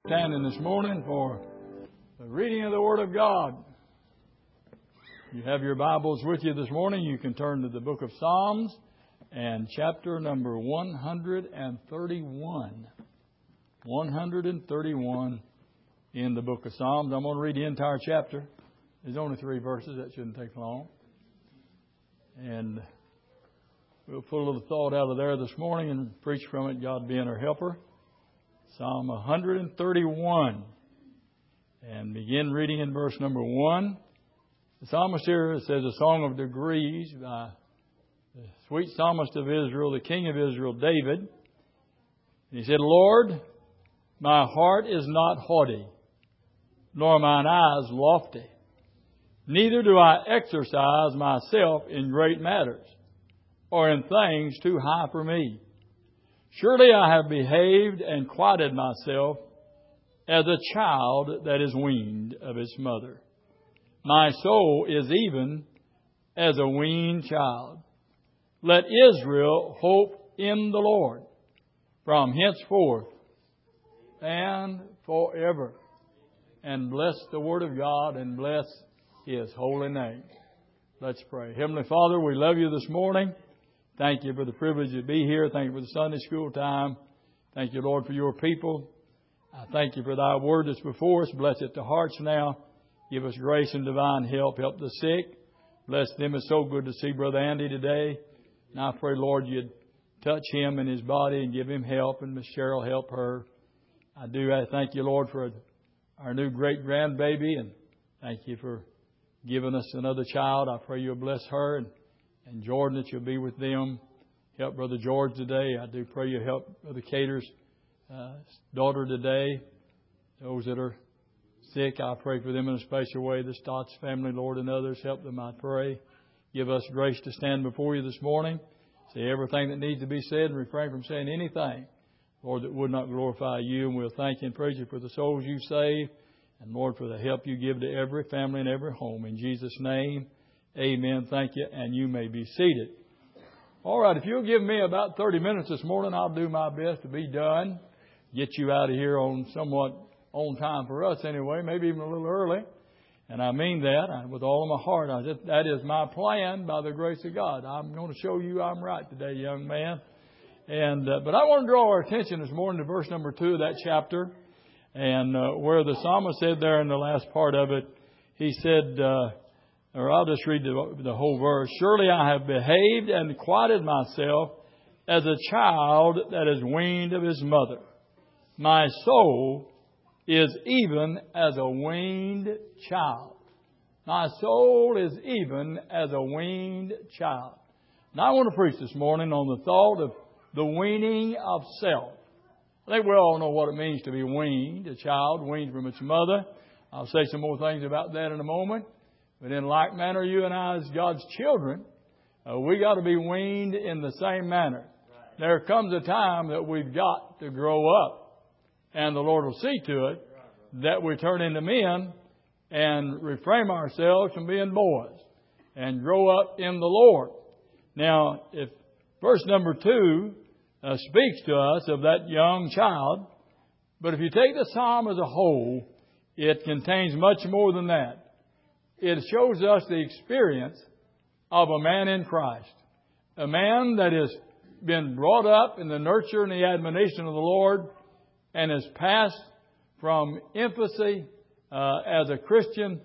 Standing this morning for the reading of the Word of God. You have your Bibles with you this morning. You can turn to the book of Psalms and chapter number 131. 131 in the book of Psalms. I'm going to read the entire chapter. There's only 3 verses. That shouldn't take long. And we'll put a little thought out of there this morning and preach from it, God being our helper. Psalm 131. And begin reading in verse number 1. The psalmist here says a song of degrees by the sweet psalmist of Israel, the king of Israel, David. He said, Lord, my heart is not haughty, nor mine eyes lofty. Neither do I exercise myself in great matters, or in things too high for me. Surely I have behaved and quieted myself as a child that is weaned of its mother. My soul is even as a weaned child. Let Israel hope in the Lord from henceforth and forever. And bless the Word of God and bless His holy name. Let's pray. Heavenly Father, we love you this morning. Thank you for the privilege to be here. Thank you for the Sunday school time. Thank you, Lord, for your people. I thank you for thy word that's before us. Bless it to hearts now. Give us grace and divine help. Help the sick. Bless them. It's so good to see Brother Andy today. And I pray, Lord, you'd touch him and his body and give him help. And Miss Cheryl, help her. I thank you, Lord, for our new great-grandbaby. And thank you for giving us another child. I pray you'll bless her and Jordan, that you'll be with them. Help Brother George today. I do pray you help Brother Cater's daughter today. Those that are sick, I pray for them in a special way. The Stotts family, Lord, and others, help them, I pray. Give us grace to stand before you this morning. Say everything that needs to be said and refrain from saying anything, Lord, that would not glorify you. And we'll thank you and praise you for the souls you save. And Lord, for the help you give to every family and every home. In Jesus' name, amen. Thank you. And you may be seated. All right. If you'll give me about 30 minutes this morning, I'll do my best to be done. Get you out of here on somewhat on time for us anyway, maybe even a little early. And I mean that with all of my heart. That is my plan by the grace of God. I'm going to show you I'm right today, young man. But I want to draw our attention this morning to verse number 2 of that chapter. And where the psalmist said there in the last part of it, he said, or I'll just read the whole verse. Surely I have behaved and quieted myself as a child that is weaned of his mother. My soul is even as a weaned child. My soul is even as a weaned child. Now I want to preach this morning on the thought of the weaning of self. I think we all know what it means to be weaned, a child weaned from its mother. I'll say some more things about that in a moment. But in like manner, you and I as God's children, we got to be weaned in the same manner. There comes a time that we've got to grow up. And the Lord will see to it that we turn into men and refrain ourselves from being boys and grow up in the Lord. Now, if verse number 2 speaks to us of that young child, but if you take the psalm as a whole, it contains much more than that. It shows us the experience of a man in Christ. A man that has been brought up in the nurture and the admonition of the Lord and has passed from infancy as a Christian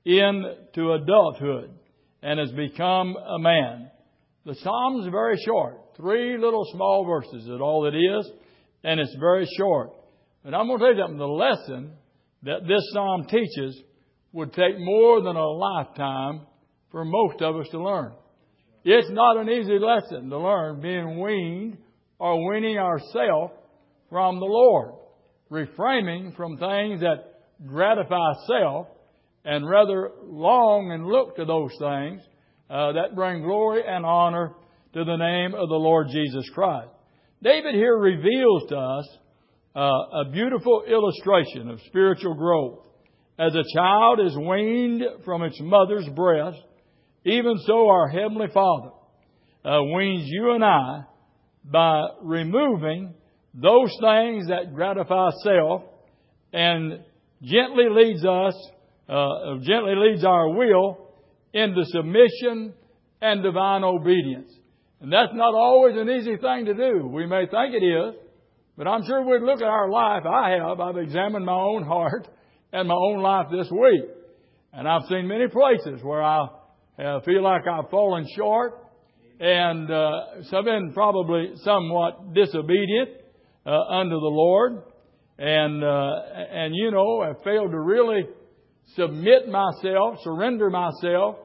into adulthood and has become a man. The psalm is very short. 3 little small verses is all it is. And it's very short. But I'm going to tell you something. The lesson that this psalm teaches would take more than a lifetime for most of us to learn. It's not an easy lesson to learn, being weaned or weaning ourselves from the Lord. Refraining from things that gratify self and rather long and look to those things that bring glory and honor to the name of the Lord Jesus Christ. David here reveals to us a beautiful illustration of spiritual growth. As a child is weaned from its mother's breast, even so our Heavenly Father weans you and I by removing those things that gratify self and gently leads our will into submission and divine obedience. And that's not always an easy thing to do. We may think it is, but I'm sure we'd look at our life. I've examined my own heart and my own life this week. And I've seen many places where I feel like I've fallen short and so I've been probably somewhat disobedient unto the Lord. And have failed to really submit myself, surrender myself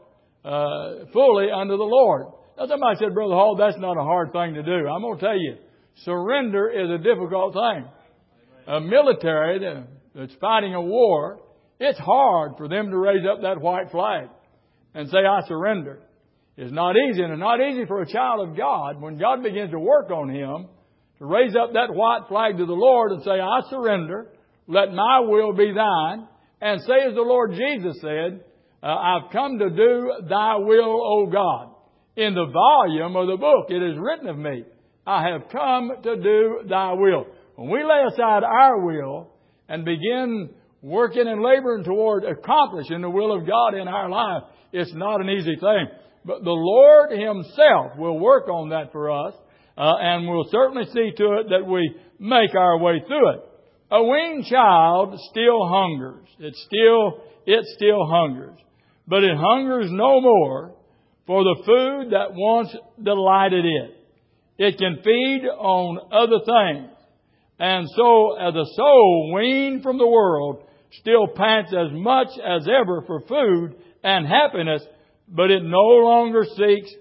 fully unto the Lord. Now somebody said, Brother Hall, that's not a hard thing to do. I'm going to tell you, surrender is a difficult thing. A military that's fighting a war, it's hard for them to raise up that white flag and say, I surrender. It's not easy, and it's not easy for a child of God, when God begins to work on him, to raise up that white flag to the Lord and say, I surrender, let my will be thine, and say as the Lord Jesus said, I've come to do thy will, O God. In the volume of the book it is written of me, I have come to do thy will. When we lay aside our will and begin working and laboring toward accomplishing the will of God in our life, it's not an easy thing. But the Lord Himself will work on that for us, and we'll certainly see to it that we make our way through it. A weaned child still hungers. It still hungers. But it hungers no more for the food that once delighted it. It can feed on other things. And so, as a soul weaned from the world still pants as much as ever for food and happiness, but it no longer seeks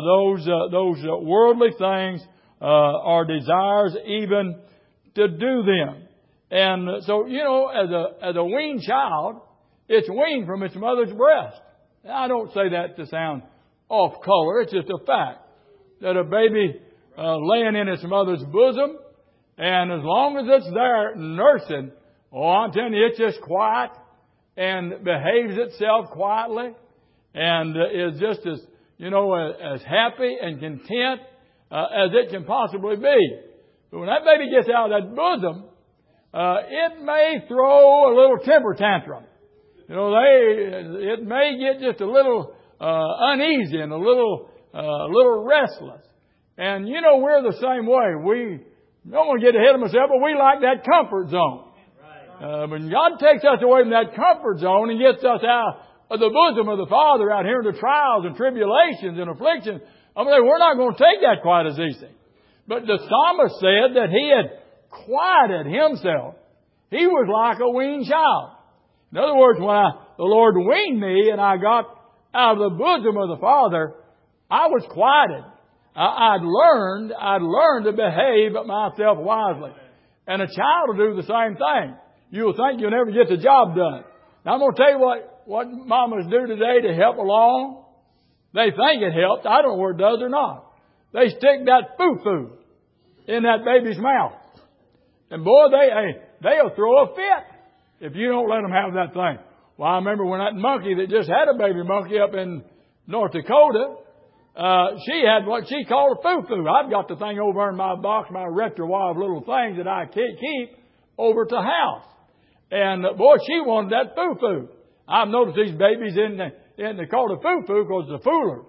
those worldly things or desires even to do them. And so, as a weaned child, it's weaned from its mother's breast. Now, I don't say that to sound off color. It's just a fact that a baby laying in its mother's bosom, and as long as it's there nursing, I'm telling you, it's just quiet and behaves itself quietly and is just as happy and content as it can possibly be. But when that baby gets out of that bosom, it may throw a little temper tantrum. It may get just a little uneasy and a little restless. And we're the same way. We don't want to get ahead of myself, but we like that comfort zone. When God takes us away from that comfort zone and gets us out of the bosom of the Father, out here into trials and tribulations and afflictions, we're not going to take that quite as easy. But the psalmist said that he had quieted himself. He was like a weaned child. In other words, when the Lord weaned me and I got out of the bosom of the Father, I was quieted. I'd learned to behave myself wisely. And a child will do the same thing. You'll think you'll never get the job done. Now I'm going to tell you what mamas do today to help along. They think it helps. I don't know whether it does or not. They stick that foo-foo in that baby's mouth. And boy, they'll throw a fit if you don't let them have that thing. Well, I remember when that monkey that just had a baby monkey up in North Dakota, she had what she called a foo-foo. I've got the thing over in my box, my repertoire of little things that I keep over to the house. And boy, she wanted that foo-foo. I've noticed these babies they call it a foo-foo because it's a fooler.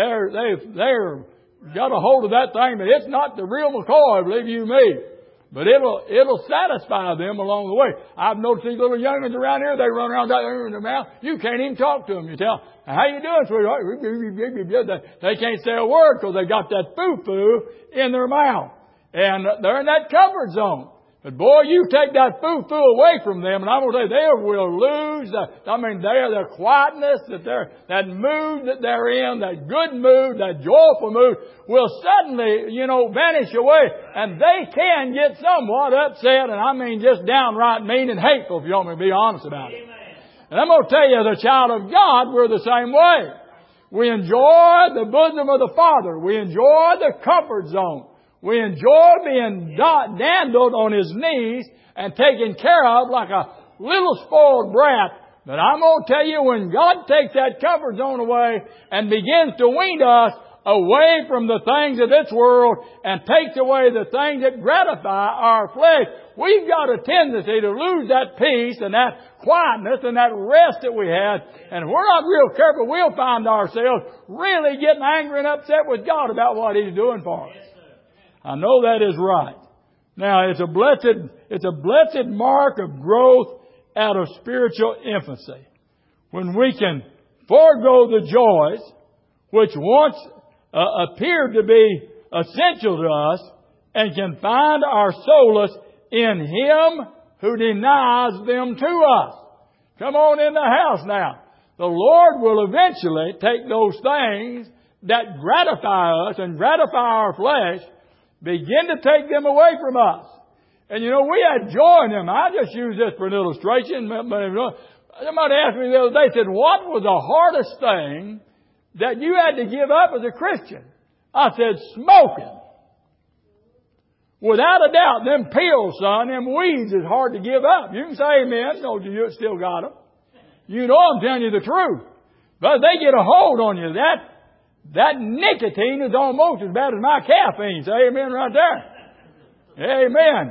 They're got a hold of that thing, but it's not the real McCoy, believe you me. But it'll satisfy them along the way. I've noticed these little young'uns around here, they run around in their mouth. You can't even talk to them. You tell, how you doing, sweetheart? They can't say a word because they got that foo-foo in their mouth. And they're in that comfort zone. But boy, you take that foo-foo away from them, and I'm going to tell you, they will lose their quietness, that mood that they're in, that good mood, that joyful mood will suddenly, vanish away. And they can get somewhat upset, and I mean just downright mean and hateful, if you want me to be honest about it. And I'm going to tell you, as a child of God, we're the same way. We enjoy the bosom of the Father. We enjoy the comfort zone. We enjoy being dandled on His knees and taken care of like a little spoiled brat. But I'm going to tell you, when God takes that comfort zone away and begins to wean us, away from the things of this world and takes away the things that gratify our flesh, we've got a tendency to lose that peace and that quietness and that rest that we had. And if we're not real careful, we'll find ourselves really getting angry and upset with God about what He's doing for us. I know that is right. Now, it's a blessed mark of growth out of spiritual infancy, when we can forego the joys which once appeared to be essential to us, and can find our solace in Him who denies them to us. Come on in the house now. The Lord will eventually take those things that gratify us and gratify our flesh, begin to take them away from us. And you know, we had joy in them. I just use this for an illustration. Somebody asked me the other day, said, what was the hardest thing that you had to give up as a Christian? I said, smoking. Without a doubt, them pills, son, them weeds is hard to give up. You can say amen. No, you still got them. You know I'm telling you the truth. But they get a hold on you. That nicotine is almost as bad as my caffeine. Say amen right there. Amen.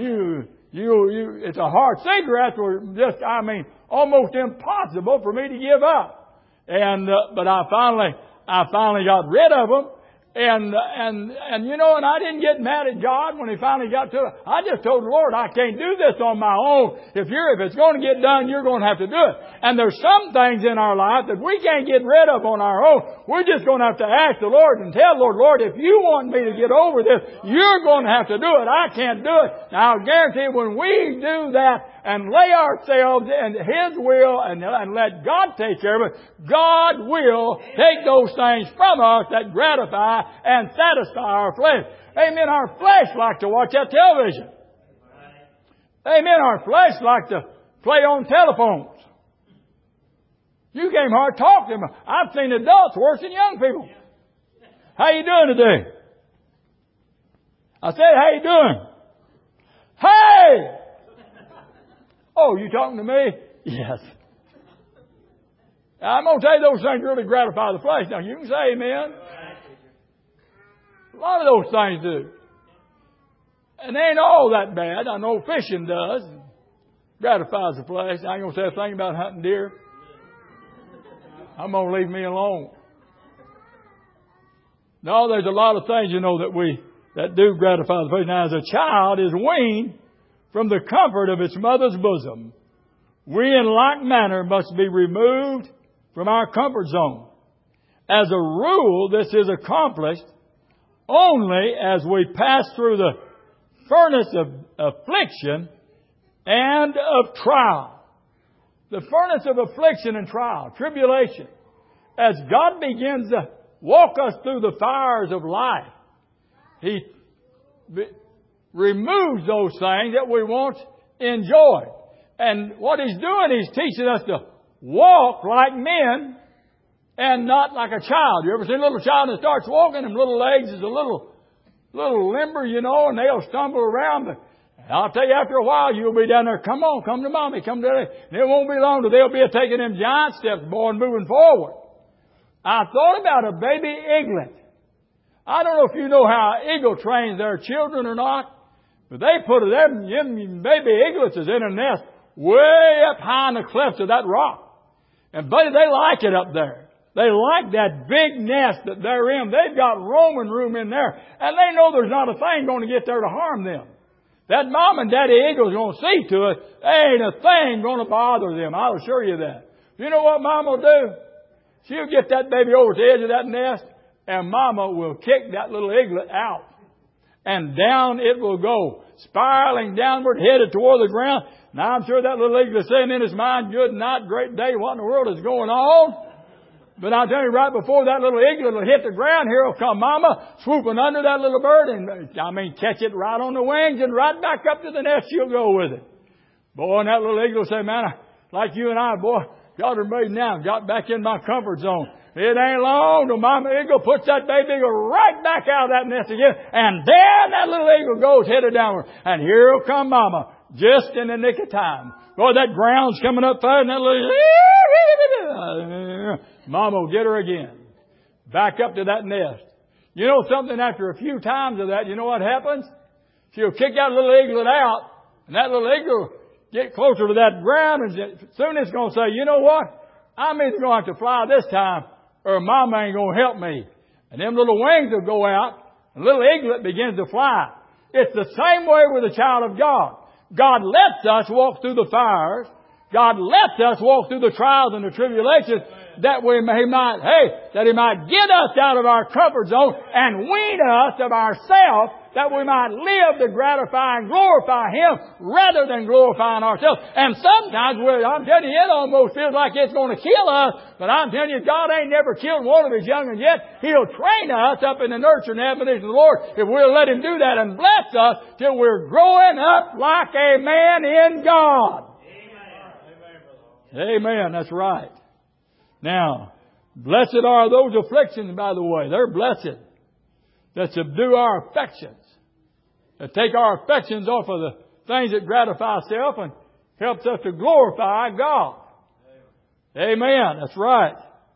It's a hard cigarette, or just, almost impossible for me to give up. But I finally got rid of them. And you know, and I didn't get mad at God when He finally got to it. I just told the Lord, I can't do this on my own. If it's going to get done, you're going to have to do it. And there's some things in our life that we can't get rid of on our own. We're just going to have to ask the Lord and tell the Lord, if you want me to get over this, you're going to have to do it. I can't do it. Now, I'll guarantee when we do that and lay ourselves in His will and let God take care of it, God will take those things from us that gratify and satisfy our flesh. Amen. Our flesh like to watch that television. Amen. Our flesh like to play on telephones. You can't hardly talk to them. I've seen adults worse than young people. How you doing today? I said, how you doing? Hey! Oh, you talking to me? Yes. I'm going to tell you those things really gratify the flesh. Now, you can say amen. A lot of those things do. And they ain't all that bad. I know fishing does. Gratifies the flesh. I ain't going to say a thing about hunting deer. I'm going to leave me alone. No, there's a lot of things, you know, that do gratify the flesh. Now, as a child is weaned from the comfort of its mother's bosom, we in like manner must be removed from our comfort zone. As a rule, this is accomplished only as we pass through the furnace of affliction and of trial. The furnace of affliction and trial, tribulation. As God begins to walk us through the fires of life, He removes those things that we once enjoyed. And what He's doing, He's teaching us to walk like men and not like a child. You ever seen a little child that starts walking, and little legs is a little limber, you know, and they'll stumble around. But I'll tell you, after a while, you'll be down there, come on, come to Mommy, come to Daddy. And it won't be long till they'll be taking them giant steps, boy, and moving forward. I thought about a baby eaglet. I don't know if you know how an eagle trains their children or not, but they put them baby eaglets is in a nest way up high in the clefts of that rock. And buddy, they like it up there. They like that big nest that they're in. They've got roaming room in there. And they know there's not a thing going to get there to harm them. That mom and daddy eagle's going to see to it. There ain't a thing going to bother them. I'll assure you that. You know what mom will do? She'll get that baby over to the edge of that nest, and mama will kick that little eaglet out. And down it will go, spiraling downward, headed toward the ground. Now I'm sure that little eaglet is saying in his mind, good night, great day, what in the world is going on? But I'll tell you, right before that little eaglet will hit the ground, here will come mama, swooping under that little bird, and catch it right on the wings, and right back up to the nest she'll go with it. Boy, and that little eagle will say, man, like you and I, boy, God are made now, got back in my comfort zone. It ain't long till mama eagle puts that baby eagle right back out of that nest again, and then that little eagle goes headed downward, and here'll come mama, just in the nick of time. Boy, that ground's coming up fast, and that little mama will get her again. back up to that nest. You know something, after a few times of that, you know what happens? She'll kick that little eaglet out, and that little eagle will get closer to that ground, and soon it's going to say, you know what? I'm either going to have to fly this time, or Mama ain't going to help me. And them little wings will go out, and the little eaglet begins to fly. It's the same way with a child of God. God lets us walk through the fires. God lets us walk through the trials and the tribulations that He might get us out of our comfort zone and wean us of ourselves, that we might live to gratify and glorify Him rather than glorifying ourselves. And sometimes, I'm telling you, it almost feels like it's going to kill us. But I'm telling you, God ain't never killed one of His young'uns yet. He'll train us up in the nurture and admonition of the Lord if we'll let Him do that and bless us till we're growing up like a man in God. Amen. That's right. Now, blessed are those afflictions, by the way. They're blessed. That subdue our affections. That take our affections off of the things that gratify self and helps us to glorify God. Amen. That's right.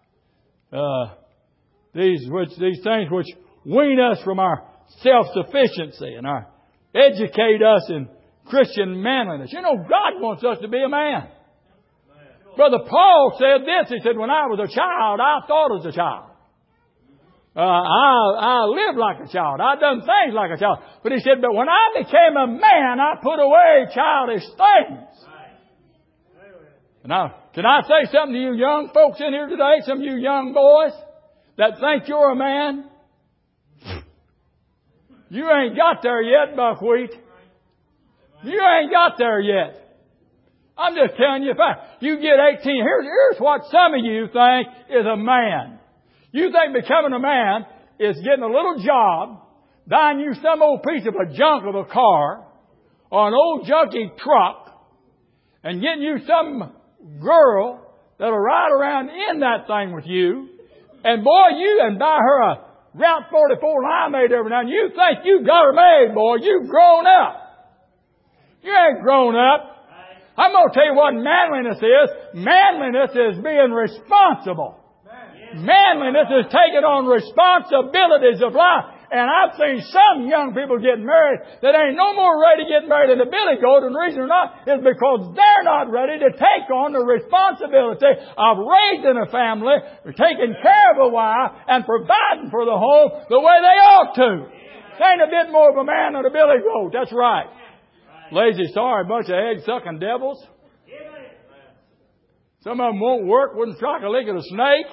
These things which wean us from our self-sufficiency and educate us in Christian manliness. You know, God wants us to be a man. Brother Paul said this. He said, when I was a child, I thought as a child. I lived like a child. I done things like a child. But he said, but when I became a man, I put away childish things. Now, can I say something to you young folks in here today? Some of you young boys that think you're a man? You ain't got there yet, buckwheat. You ain't got there yet. I'm just telling you, if you get 18, here's what some of you think is a man. You think becoming a man is getting a little job, buying you some old piece of a junk of a car, or an old junky truck, and getting you some girl that'll ride around in that thing with you, and buy her a Route 44 limeade every now and then. You think you got her made, boy. You've grown up. You ain't grown up. I'm going to tell you what manliness is. Manliness is being responsible. Manliness is taking on responsibilities of life. And I've seen some young people getting married that ain't no more ready to get married than a billy goat. And the reason they're not is because they're not ready to take on the responsibility of raising a family, taking care of a wife, and providing for the home the way they ought to. They ain't a bit more of a man than a billy goat. That's right. Lazy, sorry, bunch of egg-sucking devils. Some of them won't work, wouldn't strike a lick at a snake.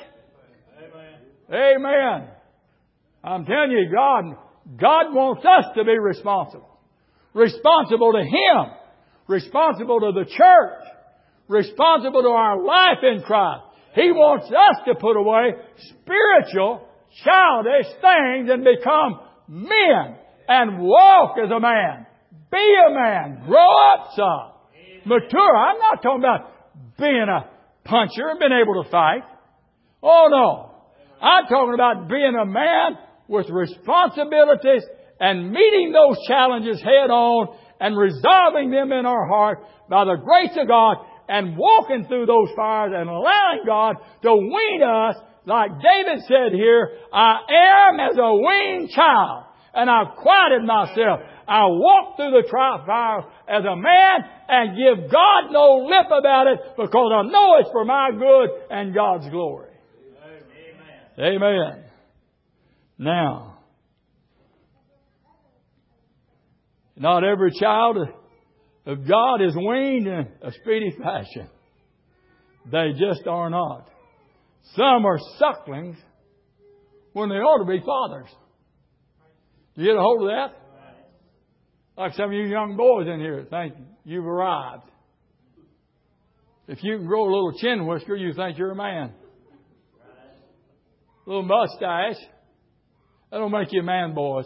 Amen. I'm telling you, God wants us to be responsible. Responsible to Him. Responsible to the church. Responsible to our life in Christ. He wants us to put away spiritual, childish things and become men and walk as a man. Be a man. Grow up some. Mature. I'm not talking about being a puncher and being able to fight. Oh no. I'm talking about being a man with responsibilities and meeting those challenges head on and resolving them in our heart by the grace of God and walking through those fires and allowing God to wean us, like David said here, I am as a weaned child and I've quieted myself. I walk through the fire as a man and give God no lip about it because I know it's for my good and God's glory. Amen. Amen. Now, not every child of God is weaned in a speedy fashion. They just are not. Some are sucklings when they ought to be fathers. Do you get a hold of that? Like some of you young boys in here think you've arrived. If you can grow a little chin whisker, you think you're a man. A little mustache. That don't make you a man, boys.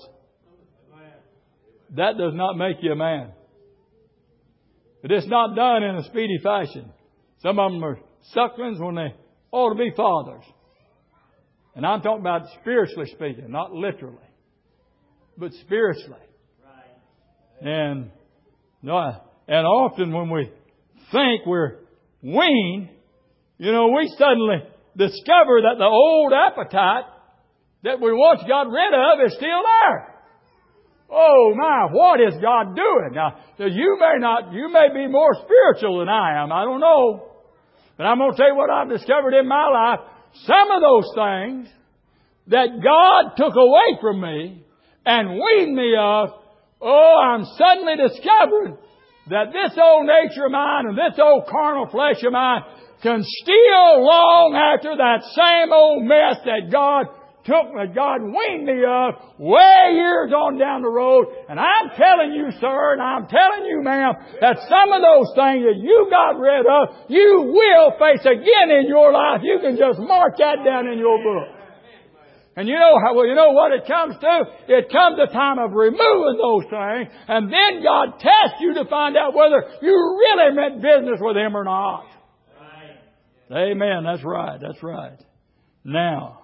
That does not make you a man. But it's not done in a speedy fashion. Some of them are sucklings when they ought to be fathers. And I'm talking about spiritually speaking, not literally, but spiritually. And often when we think we're weaned, we suddenly discover that the old appetite that we once got rid of is still there. Oh my, what is God doing? Now, you may be more spiritual than I am. I don't know. But I'm going to tell you what I've discovered in my life. Some of those things that God took away from me and weaned me of, I'm suddenly discovering that this old nature of mine and this old carnal flesh of mine can still long after that same old mess that God weaned me of way years on down the road. And I'm telling you, sir, and I'm telling you, ma'am, that some of those things that you got rid of, you will face again in your life. You can just mark that down in your book. And you know what it comes to? It comes a time of removing those things, and then God tests you to find out whether you really meant business with Him or not. Right. Amen. That's right. That's right. Now,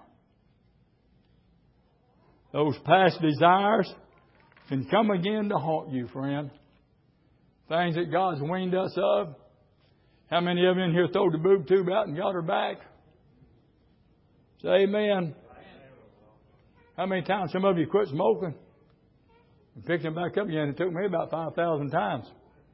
those past desires can come again to haunt you, friend. Things that God's weaned us of. How many of you in here throwed the boob tube out and got her back? Say amen. How many times some of you quit smoking and picked them back up again? It took me about 5,000 times.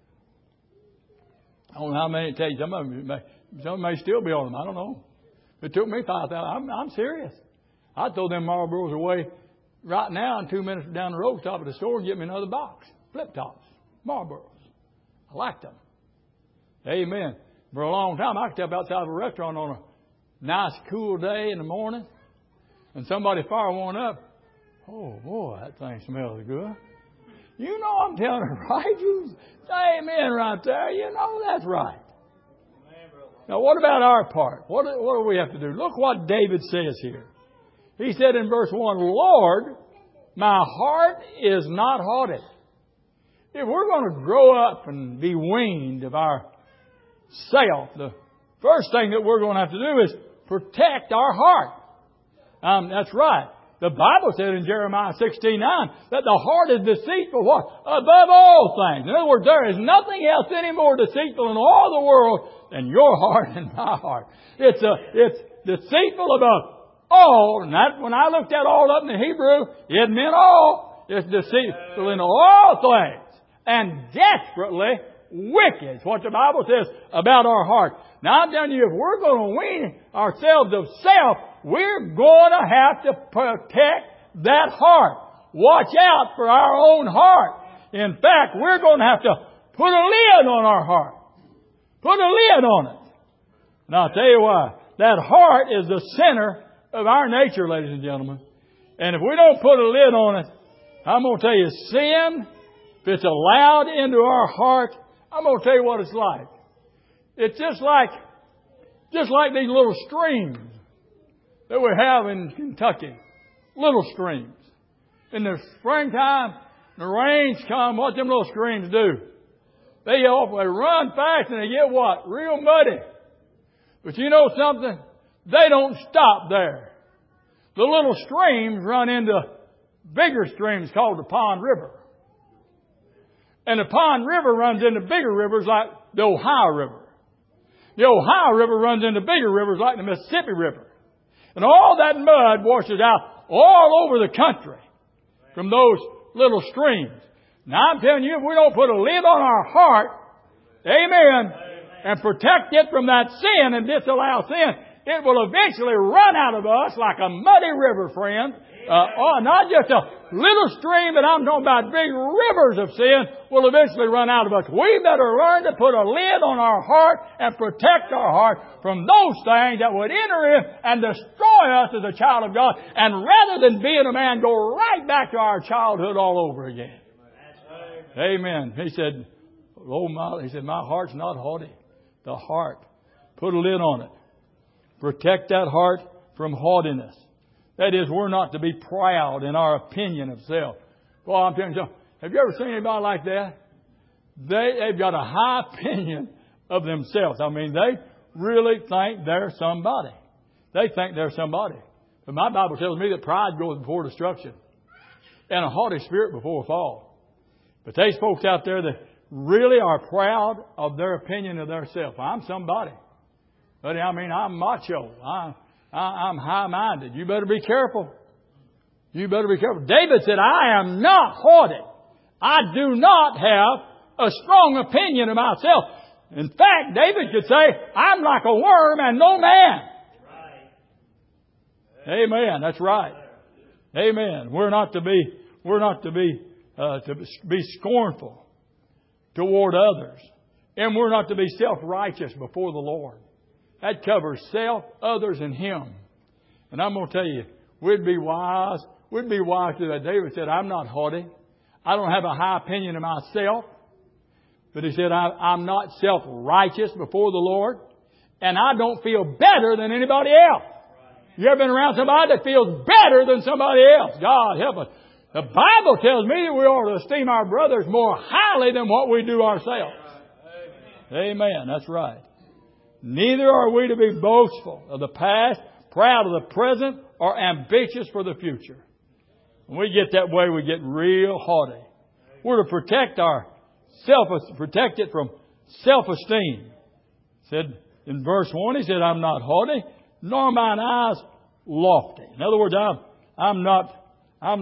I don't know how many it takes. Some may still be on them. I don't know. It took me 5,000. I'm serious. I'd throw them Marlboros away right now and 2 minutes down the road, stop at the store and get me another box. Flip tops. Marlboros. I liked them. Amen. For a long time, I could step outside of a restaurant on a nice, cool day in the morning and somebody fire one up. Oh, boy, that thing smells good. You know I'm telling her, right? You say amen right there. You know that's right. Now, what about our part? What do we have to do? Look what David says here. He said in verse 1, Lord, my heart is not haughty. If we're going to grow up and be weaned of our self, the first thing that we're going to have to do is protect our heart. That's right. The Bible said in Jeremiah 16:9 that the heart is deceitful what? Above all things. In other words, there is nothing else any more deceitful in all the world than your heart and my heart. It's deceitful above all. And that, when I looked at all up in the Hebrew, it meant all. It's deceitful in all things and desperately wicked. It's what the Bible says about our heart. Now I'm telling you, if we're going to wean ourselves of self, we're going to have to protect that heart. Watch out for our own heart. In fact, we're going to have to put a lid on our heart. Put a lid on it. And I'll tell you why. That heart is the center of our nature, ladies and gentlemen. And if we don't put a lid on it, I'm going to tell you, sin, if it's allowed into our heart, I'm going to tell you what it's like. It's just like these little streams that we have in Kentucky. Little streams. In the springtime, the rains come, what them little streams do? They run fast and they get what? Real muddy. But you know something? They don't stop there. The little streams run into bigger streams called the Pond River. And the Pond River runs into bigger rivers like the Ohio River. The Ohio River runs into bigger rivers like the Mississippi River. And all that mud washes out all over the country from those little streams. Now I'm telling you, if we don't put a lid on our heart, amen, and protect it from that sin and disallow sin, it will eventually run out of us like a muddy river, friend. Not just a little stream, but I'm talking about big rivers of sin will eventually run out of us. We better learn to put a lid on our heart and protect our heart from those things that would enter in and destroy us as a child of God. And rather than being a man, go right back to our childhood all over again. Amen. He said, my heart's not haughty. The heart. Put a lid on it. Protect that heart from haughtiness. That is, we're not to be proud in our opinion of self. Well, I'm telling you, have you ever seen anybody like that? They've got a high opinion of themselves. I mean, they really think they're somebody. They think they're somebody. But my Bible tells me that pride goes before destruction and a haughty spirit before a fall. But there's folks out there that really are proud of their opinion of themselves. I'm somebody. But I mean, I'm macho. I'm high-minded. You better be careful. You better be careful. David said, I am not haughty. I do not have a strong opinion of myself. In fact, David could say, I'm like a worm and no man. Amen. That's right. Amen. We're not to be scornful toward others. And we're not to be self-righteous before the Lord. That covers self, others, and Him. And I'm going to tell you, we'd be wise to that. David said, I'm not haughty. I don't have a high opinion of myself. But he said, I'm not self-righteous before the Lord. And I don't feel better than anybody else. You ever been around somebody that feels better than somebody else? God help us. The Bible tells me that we ought to esteem our brothers more highly than what we do ourselves. Amen. That's right. Neither are we to be boastful of the past, proud of the present, or ambitious for the future. When we get that way, we get real haughty. We're to protect it from self-esteem. Said in verse 1, he said, I'm not haughty, nor mine eyes lofty. In other words, I don't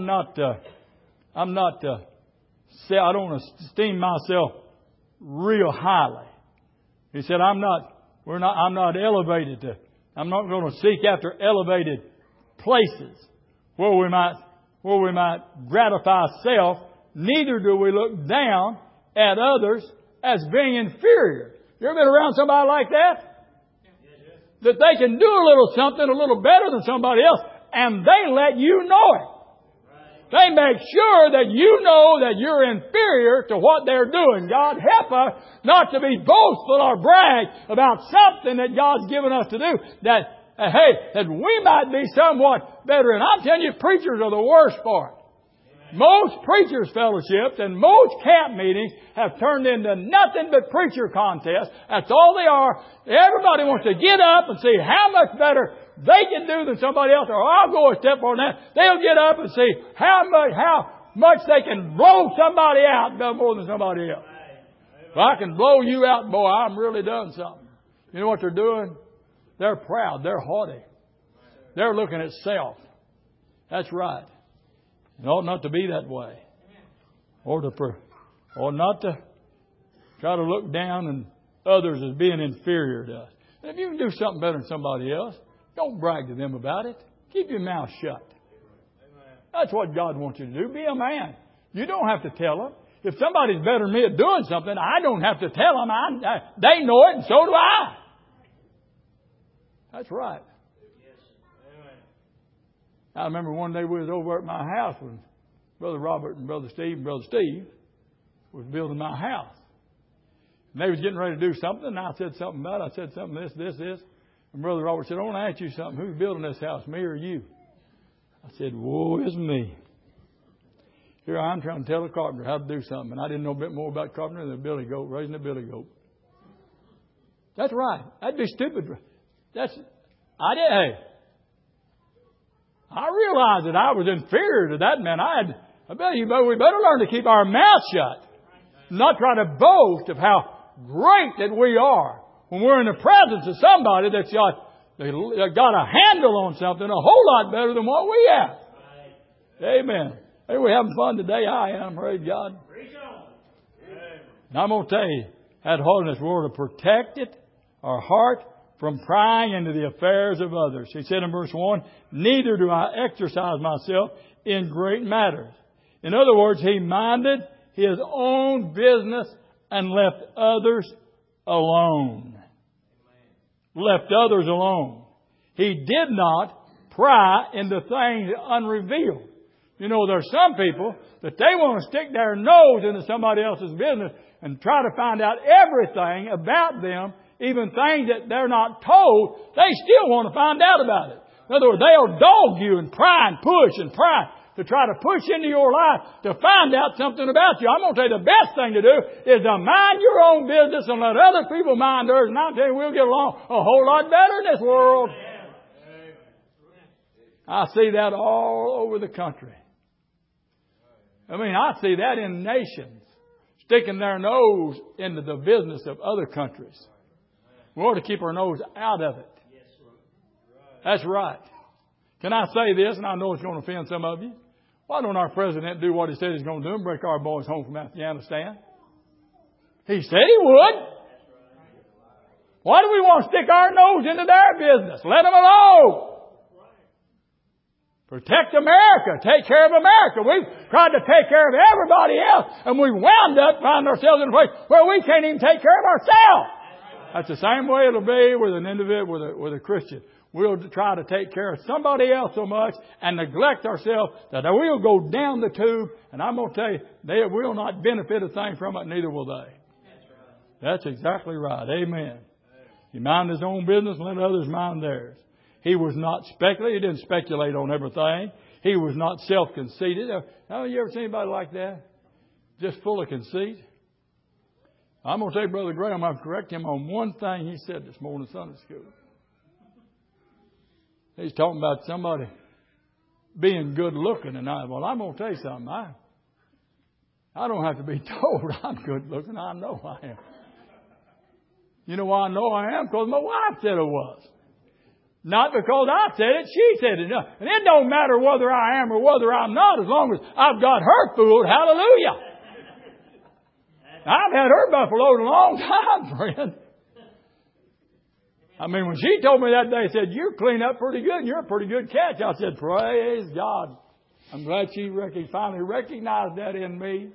want to esteem myself real highly. He said, I'm not elevated I'm not going to seek after elevated places where we might gratify self. Neither do we look down at others as being inferior. You ever been around somebody like that? That they can do a little something a little better than somebody else, and they let you know it. They make sure that you know that you're inferior to what they're doing. God help us not to be boastful or brag about something that God's given us to do. That we might be somewhat better. And I'm telling you, preachers are the worst for it. Most preachers' fellowships and most camp meetings have turned into nothing but preacher contests. That's all they are. Everybody wants to get up and see how much better they can do than somebody else. Or I'll go a step on that. They'll get up and see how much they can blow somebody out more than somebody else. If I can blow you out, boy, I'm really done something. You know what they're doing? They're proud. They're haughty. They're looking at self. That's right. It ought not to be that way. Or not to try to look down on others as being inferior to us. And if you can do something better than somebody else, don't brag to them about it. Keep your mouth shut. That's what God wants you to do. Be a man. You don't have to tell them. If somebody's better than me at doing something, I don't have to tell them. They know it, and so do I. That's right. I remember one day we was over at my house when Brother Robert and Brother Steve was building my house. And they was getting ready to do something, and I said something about it. I said something, this. And Brother Robert said, I want to ask you something. Who's building this house, me or you? I said, woe is me. Here I am trying to tell a carpenter how to do something. And I didn't know a bit more about carpentry than raising a billy goat. That's right. That'd be stupid. I realized that I was inferior to that man. I bet you we better learn to keep our mouth shut. Not try to boast of how great that we are when we're in the presence of somebody that's got a handle on something a whole lot better than what we have. Amen. Hey, we're having fun today. I am. Praise God. And I'm going to tell you, that holiness, we're to protect it, our heart, from prying into the affairs of others. He said in verse 1, neither do I exercise myself in great matters. In other words, he minded his own business and left others alone. Left others alone. He did not pry into things unrevealed. You know, there's some people that they want to stick their nose into somebody else's business and try to find out everything about them. Even things that they're not told, they still want to find out about it. In other words, they'll dog you and pry and push and pry to try to push into your life to find out something about you. I'm going to tell you the best thing to do is to mind your own business and let other people mind theirs. And I'll tell you, we'll get along a whole lot better in this world. I see that all over the country. I mean, I see that in nations sticking their nose into the business of other countries. We ought to keep our nose out of it. That's right. Can I say this, and I know it's going to offend some of you? Why don't our president do what he said he's going to do and break our boys home from Afghanistan? He said he would. Why do we want to stick our nose into their business? Let them alone. Protect America. Take care of America. We've tried to take care of everybody else, and we wound up finding ourselves in a place where we can't even take care of ourselves. That's the same way it'll be with an individual, with a Christian. We'll try to take care of somebody else so much and neglect ourselves that we'll go down the tube, and I'm going to tell you, they will not benefit a thing from it, neither will they. That's exactly right. Amen. He minded his own business and let others mind theirs. He was not speculative. He didn't speculate on everything. He was not self-conceited. Have you ever seen anybody like that? Just full of conceit. I'm going to tell you, Brother Graham, I'll correct him on one thing he said this morning in Sunday school. He's talking about somebody being good looking. And I'm going to tell you something. I don't have to be told I'm good looking. I know I am. You know why I know I am? Because my wife said it was. Not because I said it, she said it. And it don't matter whether I am or whether I'm not, as long as I've got her fooled. Hallelujah. I've had her buffaloed a long time, friend. I mean, when she told me that day, said, you clean up pretty good and you're a pretty good catch. I said, praise God. I'm glad she finally recognized that in me.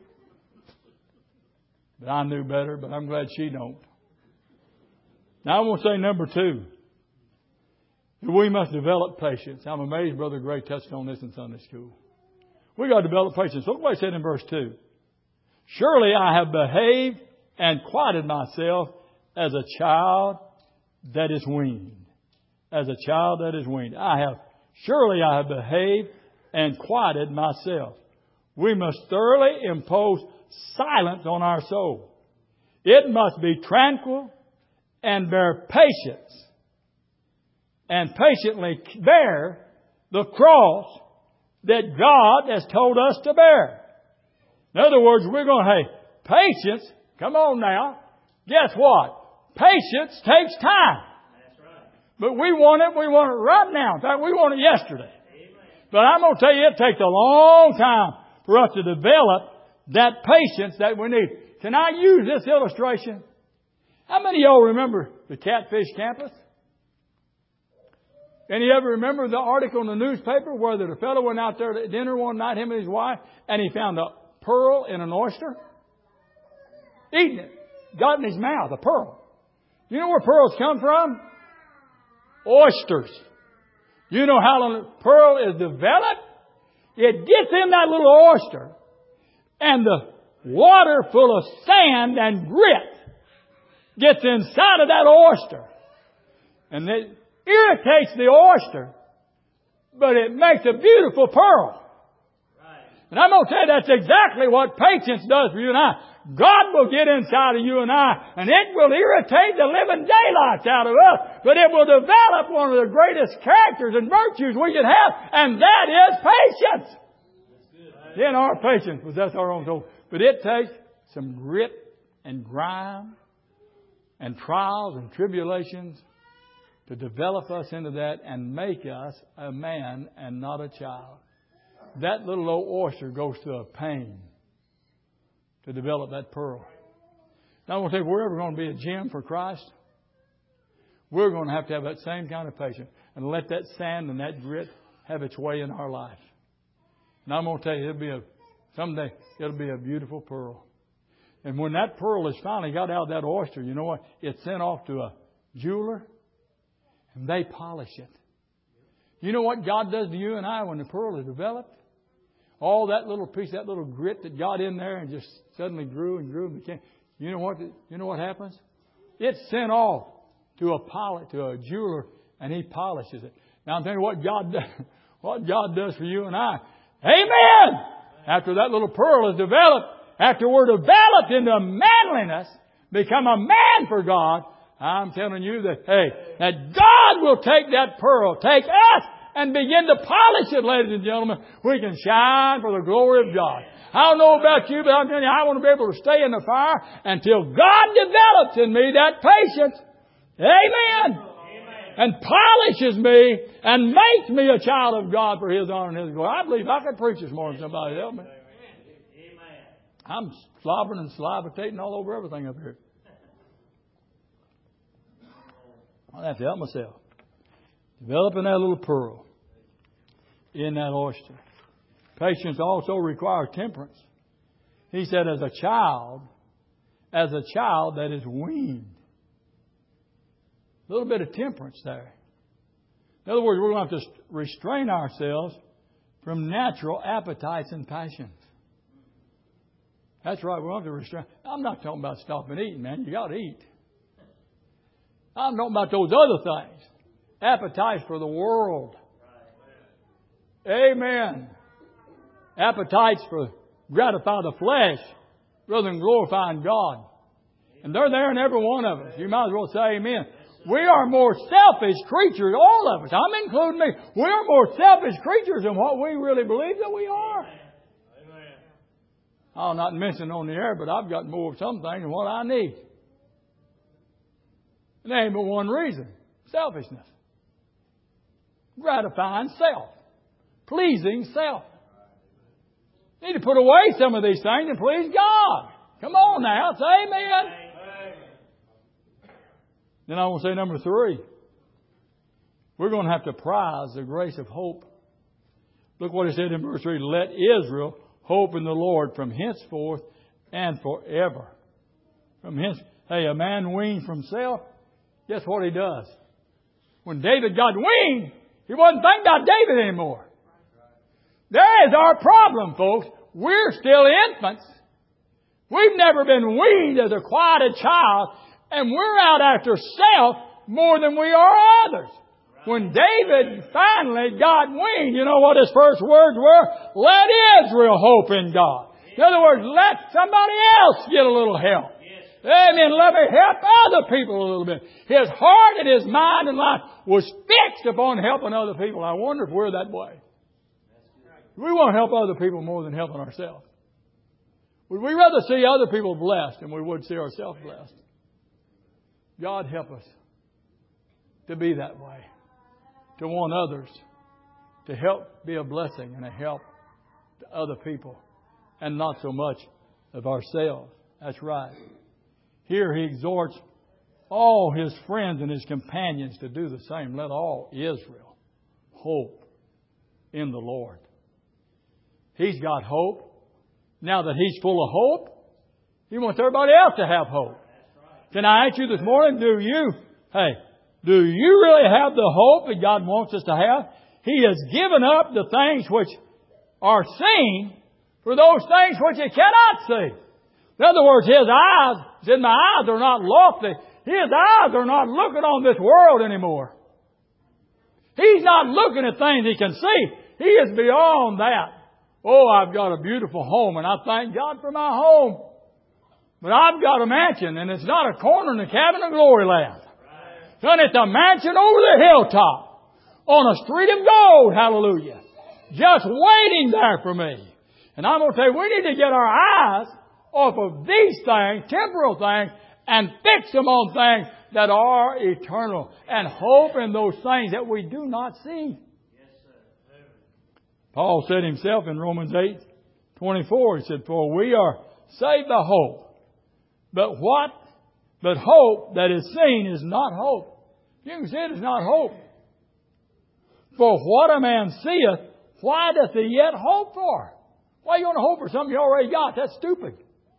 But I knew better, but I'm glad she don't. Now I want to say number 2. We must develop patience. I'm amazed Brother Gray touched on this in Sunday school. We got to develop patience. Look what he said in verse 2. Surely I have behaved and quieted myself as a child that is weaned. As a child that is weaned. Surely I have behaved and quieted myself. We must thoroughly impose silence on our soul. It must be tranquil and bear patience. And patiently bear the cross that God has told us to bear. In other words, we're going to, patience, come on now. Guess what? Patience takes time. That's right. But we want it right now. In fact, we want it yesterday. Amen. But I'm going to tell you, it takes a long time for us to develop that patience that we need. Can I use this illustration? How many of y'all remember the Catfish Campus? And you ever remember the article in the newspaper where the fellow went out there to dinner one night, him and his wife, and he found a pearl in an oyster? Eating it. Got in his mouth, a pearl. You know where pearls come from? Oysters. You know how a pearl is developed? It gets in that little oyster, and the water full of sand and grit gets inside of that oyster. And it irritates the oyster, but it makes a beautiful pearl. Right. And I'm going to tell you that's exactly what patience does for you and I. God will get inside of you and I, and it will irritate the living daylights out of us, but it will develop one of the greatest characters and virtues we can have, and that is patience. Then our patience possess our own soul. But it takes some grit and grime and trials and tribulations to develop us into that and make us a man and not a child. That little old oyster goes through a pain to develop that pearl. Now I want to tell you, if we're ever going to be a gem for Christ, we're going to have that same kind of patience and let that sand and that grit have its way in our life. And I'm going to tell you, someday it'll be a beautiful pearl. And when that pearl is finally got out of that oyster, you know what? It's sent off to a jeweler, and they polish it. You know what God does to you and I when the pearl is developed? All that little piece, that little grit that got in there and just suddenly grew and grew and became. You know what happens? It's sent off to a jeweler, and he polishes it. Now I'm telling you what God does for you and I. Amen! After that little pearl is developed, after we're developed into manliness, become a man for God, I'm telling you that God will take that pearl, take us, and begin to polish it, ladies and gentlemen. We can shine for the glory of God. I don't know about you, but I'm telling you, I want to be able to stay in the fire until God develops in me that patience. Amen. Amen. and polishes me and makes me a child of God for His honor and His glory. I believe I could preach this morning. Somebody help me. I'm slobbering and salivating all over everything up here. I have to help myself. Developing that little pearl in that oyster. Patience also requires temperance. He said, as a child that is weaned. A little bit of temperance there. In other words, we're going to have to restrain ourselves from natural appetites and passions. That's right, we're going to have to restrain. I'm not talking about stopping eating, man. You got to eat. I'm talking about those other things. Appetites for the world. Amen. Appetites for gratify the flesh rather than glorifying God. And they're there in every one of us. You might as well say amen. We are more selfish creatures, all of us. I'm including me. We are more selfish creatures than what we really believe that we are. I'll not mention on the air, but I've got more of something than what I need. And there ain't but one reason. Selfishness. Gratifying self. Pleasing self. Need to put away some of these things and please God. Come on now, say amen. Then I want to say number 3. We're going to have to prize the grace of hope. Look what it said in verse 3. Let Israel hope in the Lord from henceforth and forever. Hey, a man weaned from self, guess what he does? When David got weaned, he wasn't thinking about David anymore. There is our problem, folks. We're still infants. We've never been weaned as a quieted child, and we're out after self more than we are others. When David finally got weaned, you know what his first words were? Let Israel hope in God. In other words, let somebody else get a little help. Amen. Let me help other people a little bit. His heart and his mind and life was fixed upon helping other people. I wonder if we're that way. We want to help other people more than helping ourselves. Would we rather see other people blessed than we would see ourselves blessed? God help us to be that way. To want others to help be a blessing and a help to other people. And not so much of ourselves. That's right. Here he exhorts all his friends and his companions to do the same. Let all Israel hope in the Lord. He's got hope. Now that he's full of hope, he wants everybody else to have hope. Can I ask you this morning, do you really have the hope that God wants us to have? He has given up the things which are seen for those things which you cannot see. In other words, his eyes, said, my eyes are not lofty. His eyes are not looking on this world anymore. He's not looking at things he can see. He is beyond that. Oh, I've got a beautiful home, and I thank God for my home. But I've got a mansion, and it's not a corner in the cabin of glory land. Son, it's a mansion over the hilltop on a street of gold, hallelujah, just waiting there for me. And I'm going to tell you, we need to get our eyes off of these things, temporal things, and fix them on things that are eternal and hope in those things that we do not see. Paul said himself in Romans 8:24, he said, for we are saved by hope. But hope that is seen is not hope. You can see it is not hope. For what a man seeth, why doth he yet hope for? Why are you going to hope for something you already got? That's stupid.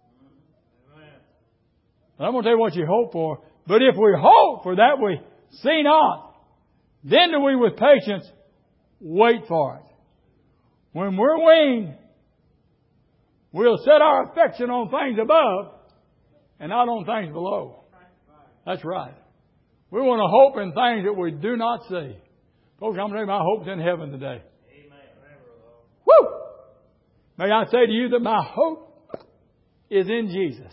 I'm going to tell you what you hope for. But if we hope for that we see not, then do we with patience wait for it. When we're weaned, we'll set our affection on things above and not on things below. That's right. We want to hope in things that we do not see. Folks, I'm going to tell you my hope's in heaven today. Woo! May I say to you that my hope is in Jesus.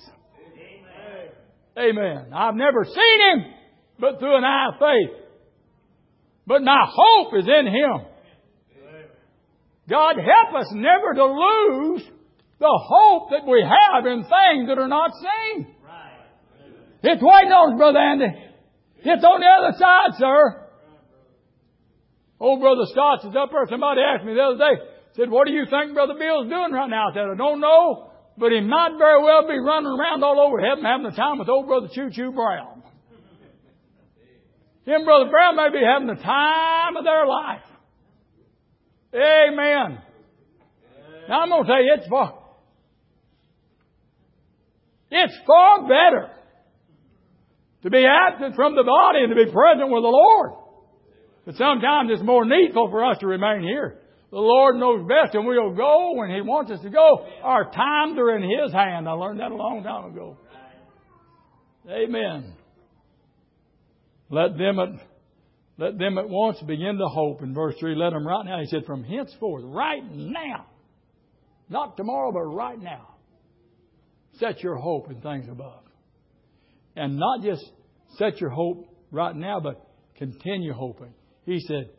Amen. I've never seen Him but through an eye of faith. But my hope is in Him. God help us never to lose the hope that we have in things that are not seen. It's waiting on us, Brother Andy. It's on the other side, sir. Old Brother Stotts is up there. Somebody asked me the other day, said, what do you think Brother Bill's doing right now? I said, I don't know, but he might very well be running around all over heaven having a time with old Brother Choo Choo Brown. Him and Brother Brown may be having the time of their life. Amen. Now I'm going to tell you, it's far better to be absent from the body and to be present with the Lord. But sometimes it's more needful for us to remain here. The Lord knows best, and we'll go when He wants us to go. Our times are in His hand. I learned that a long time ago. Amen. Let them at once begin to hope. In verse 3, let them right now. He said, from henceforth, right now. Not tomorrow, but right now. Set your hope in things above. And not just set your hope right now, but continue hoping. He said,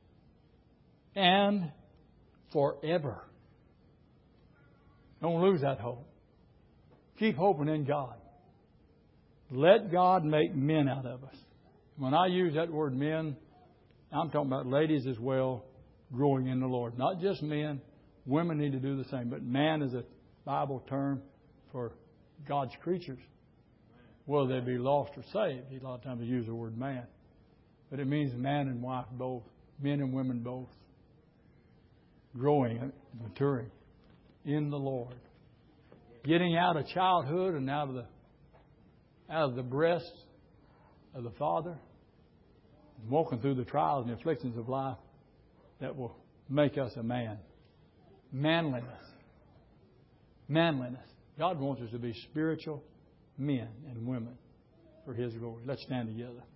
and forever. Don't lose that hope. Keep hoping in God. Let God make men out of us. When I use that word men, I'm talking about ladies as well, growing in the Lord. Not just men. Women need to do the same. But man is a Bible term for God's creatures. Whether they be lost or saved. A lot of times we use the word man. But it means man and wife both. Men and women both. Growing and maturing in the Lord. Getting out of childhood and out of the breasts of the Father. And walking through the trials and afflictions of life that will make us a man. Manliness. Manliness. God wants us to be spiritual men and women for His glory. Let's stand together.